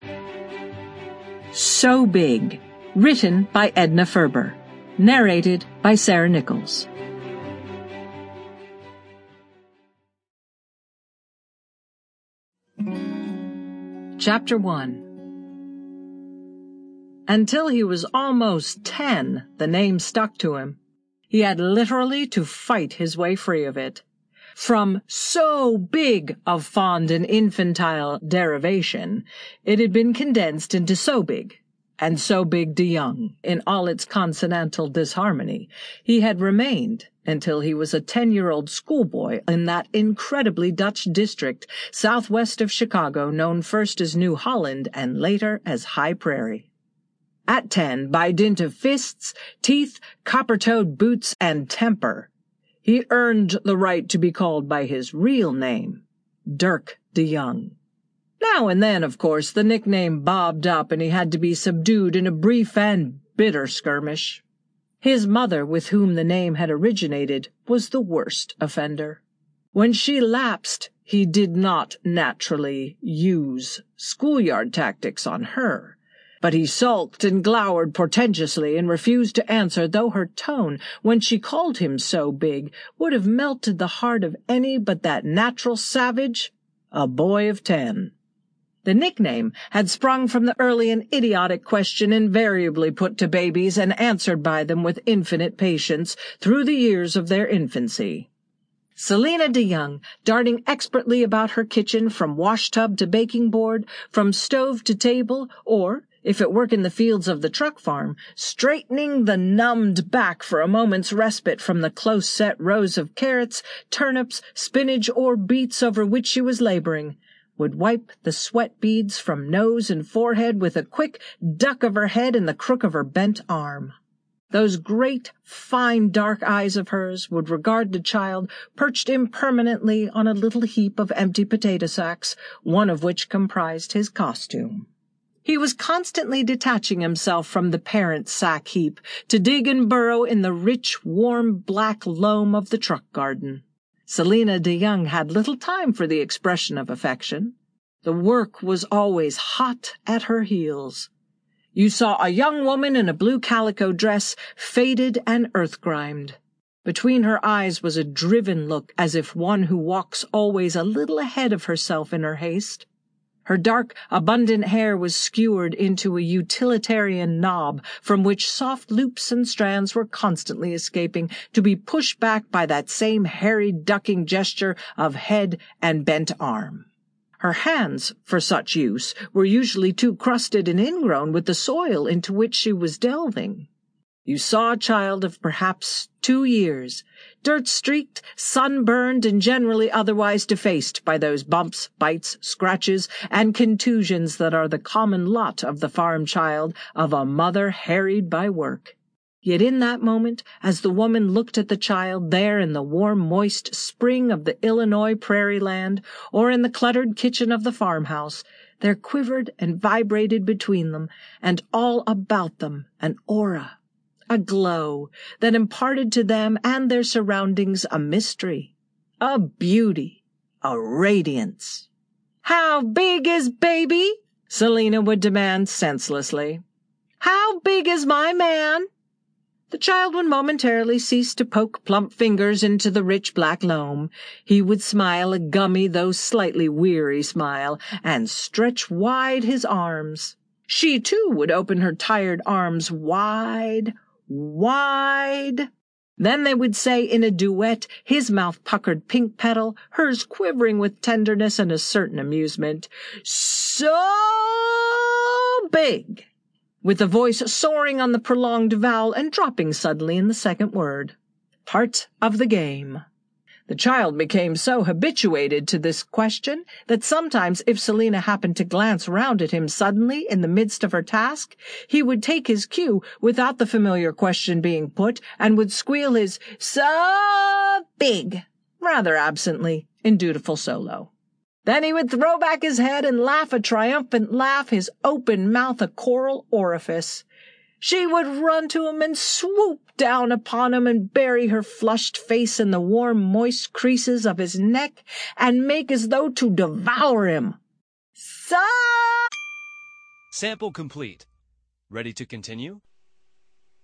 So Big, written by Edna Ferber, narrated by Sarah Nichols. Chapter 1. Until he was almost 10, the name stuck to him. He had literally to fight his way free of it. From so big of fond and infantile derivation, it had been condensed into so big, and so big de young, in all its consonantal disharmony, he had remained until he was a 10-year-old schoolboy in that incredibly Dutch district southwest of Chicago known first as New Holland and later as High Prairie. At 10, by dint of fists, teeth, copper-toed boots, and temper, he earned the right to be called by his real name, Dirk de Young. Now and then, of course, the nickname bobbed up and he had to be subdued in a brief and bitter skirmish. His mother, with whom the name had originated, was the worst offender. When she lapsed, he did not naturally use schoolyard tactics on her, but he sulked and glowered portentously and refused to answer, though her tone, when she called him so big, would have melted the heart of any but that natural savage, a boy of 10. The nickname had sprung from the early and idiotic question invariably put to babies and answered by them with infinite patience through the years of their infancy. Selina de Young, darting expertly about her kitchen from washtub to baking board, from stove to table, or, if it work in the fields of the truck farm, straightening the numbed back for a moment's respite from the close-set rows of carrots, turnips, spinach, or beets over which she was laboring, would wipe the sweat beads from nose and forehead with a quick duck of her head and the crook of her bent arm. Those great, fine, dark eyes of hers would regard the child perched impermanently on a little heap of empty potato sacks, one of which comprised his costume. He was constantly detaching himself from the parent sack heap to dig and burrow in the rich, warm, black loam of the truck garden. Selina de Young had little time for the expression of affection. The work was always hot at her heels. You saw a young woman in a blue calico dress, faded and earth-grimed. Between her eyes was a driven look, as if one who walks always a little ahead of herself in her haste. Her dark, abundant hair was skewered into a utilitarian knob from which soft loops and strands were constantly escaping, to be pushed back by that same hairy ducking gesture of head and bent arm. Her hands, for such use, were usually too crusted and ingrown with the soil into which she was delving. You saw a child of perhaps 2 years, dirt-streaked, sunburned, and generally otherwise defaced by those bumps, bites, scratches, and contusions that are the common lot of the farm child of a mother harried by work. Yet in that moment, as the woman looked at the child there in the warm, moist spring of the Illinois prairie land, or in the cluttered kitchen of the farmhouse, there quivered and vibrated between them, and all about them, an aura, a glow, that imparted to them and their surroundings a mystery, a beauty, a radiance. "How big is baby?" Selina would demand senselessly. "How big is my man?" The child would momentarily cease to poke plump fingers into the rich black loam. He would smile a gummy though slightly weary smile, and stretch wide his arms. She, too, would open her tired arms wide, wide. Then they would say in a duet, his mouth puckered pink petal, hers quivering with tenderness and a certain amusement, "So big," with the voice soaring on the prolonged vowel and dropping suddenly in the second word. Part of the game. The child became so habituated to this question that sometimes, if Selina happened to glance round at him suddenly in the midst of her task, he would take his cue without the familiar question being put, and would squeal his "so big" rather absently in dutiful solo. Then he would throw back his head and laugh a triumphant laugh, his open mouth a choral orifice. She would run to him and swoop down upon him and bury her flushed face in the warm, moist creases of his neck and make as though to devour him. "So Sample complete. Ready to continue?